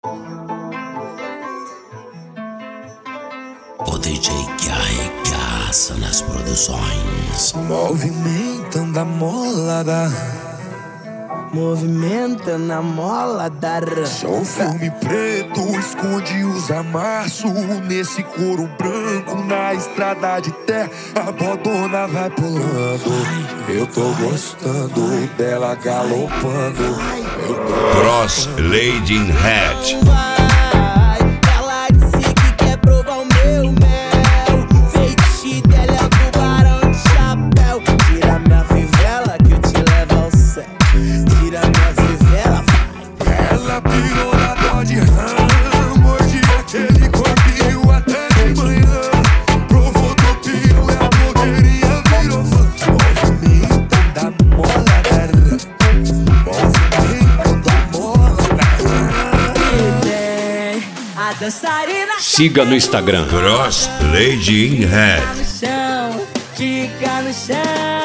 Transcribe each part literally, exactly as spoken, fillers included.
O D J que arregaça nas produções. Movimentando a molada, Movimentando a molada. sou filme preto, esconde os amassos. Nesse couro branco, na estrada de terra, a bodona vai pulando. Eu tô gostando dela galopando. Eu tô Cross Lady in Hat. Ela disse que quer provar o meu mel. Feitiço dela é o tubarão de chapéu. Tira minha fivela que eu te levo ao céu. Tira minha fivela, vai. Ela pirou na dó de rã, mordi aquele corpinho até de manhã. Provou topinho e a blogueirinha virou fã. Movimentando a molada, movimentando a molada. E vem a dançarina. Siga no Instagram Cross Lady in Hat. No chão, fica no chão.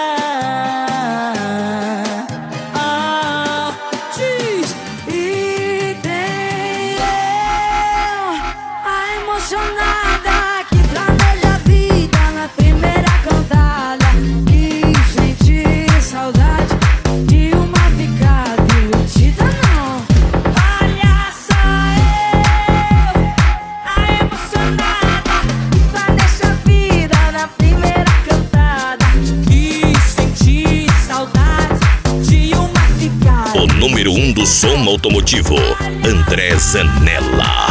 Ah, diz. E tem eu, a emocionada que planeja a vida na primeira cantada. Que sente saudade de uma ficada iludida, não. Olha só eu, a emocionada que planeja a vida na primeira cantada. Que senti saudade de uma ficada. O número um do som automotivo, André Zanella.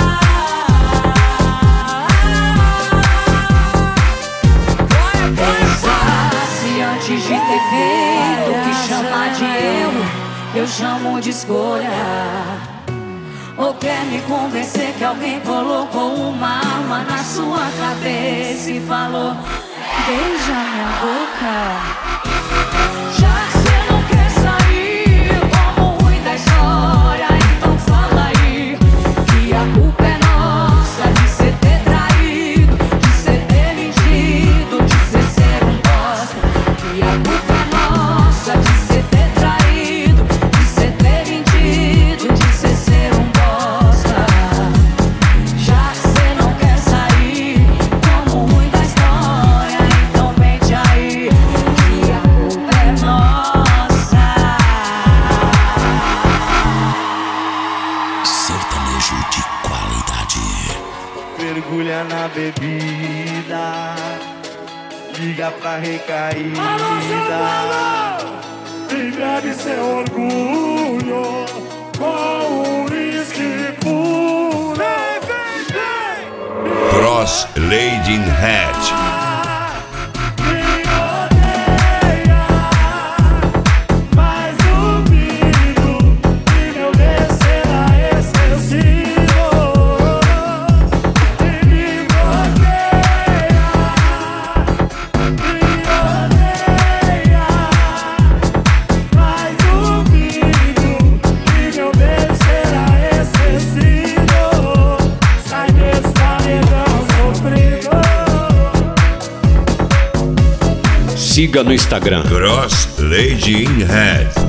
Pensasse antes de ter feito o que chamar de erro, eu chamo de escolha. Ou quer me convencer que alguém colocou uma arma na sua cabeça e falou: beija minha boca. Já que você não quer sair como ruim da história, então fala aí que a culpa é nossa de você ter traído, de você ter mentido, de você ser um bosta. Que a culpa é nossa de você ter traído, de você ter mentido, de você ser um bosta. Já que você não quer sair como ruim da história, então mente aí que a culpa é nossa. Sertanejo de qualidade. Mergulha na bebida, liga pra recaída. E bebe seu orgulho com um uísque puro. Cross Lady in Hat. Me odeia, mas duvido que meu descer excessivo. E me bloqueia, me odeia, mas duvido que meu descer excessivo. Sai desse paredão sofrido. Siga no Instagram Cross Lady in Hat.